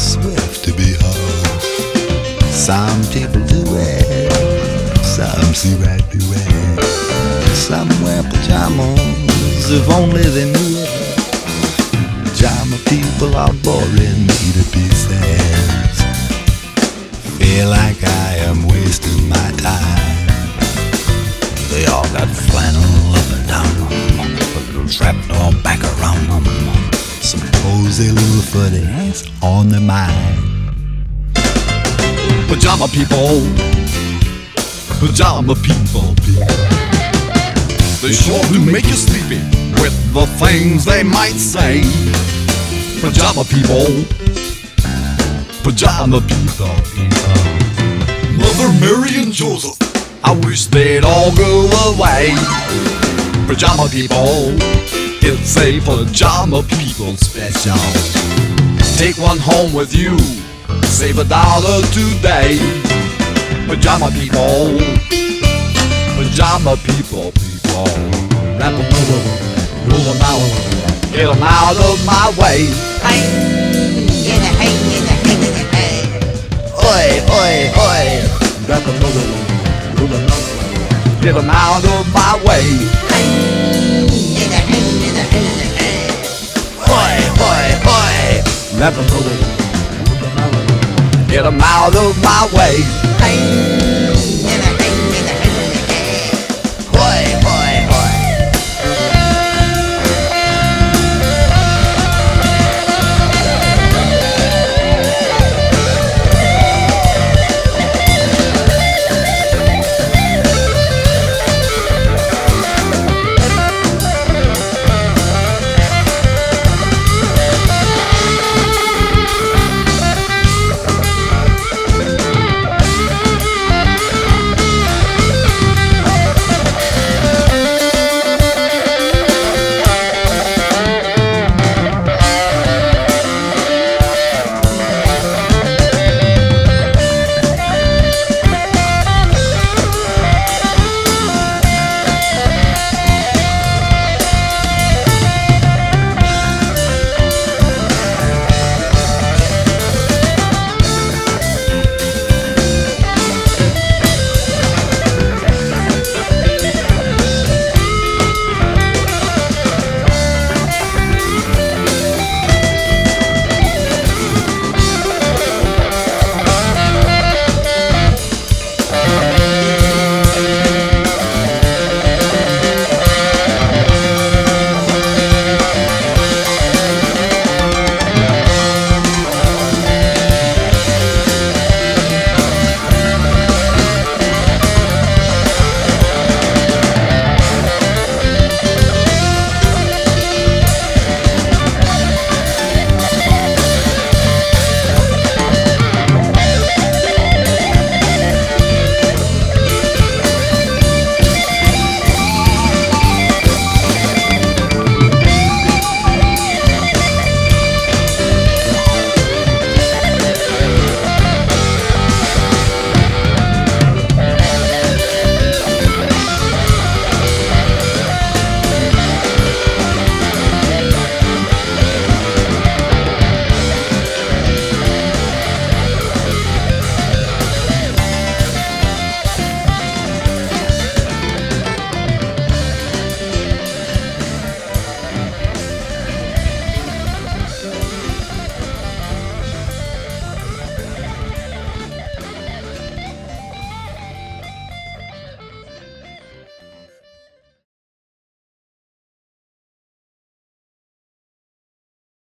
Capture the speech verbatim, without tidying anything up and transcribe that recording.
swift to behold. Some people do it, some see right through it. Some wear pajamas if only they knew it. Pajama people are boring me to pieces. Feel like I am wasting my time. They all got flannel up and down, a little shrapnel back around them, some cozy little footies on their mind. Pajama people, pajama people, people. They sure do make you sleepy with the things they might say. Pajama people, pajama people, people. Mother Mary and Joseph, I wish they'd all go away. Pajama people, it's a pajama people special. Take one home with you, save a dollar today. Pajama people, pajama people, people. Wrap them over, roll them out, get them out of my way. Hey, in a hey, in a hey, in a hey. Oi, oi, oi. Wrap them over, roll them out, get them out of my way. hey, in a hey, in a hey, in a hey. Oi, oi, oi. Wrap them over, roll them out, get them out of my way. hey.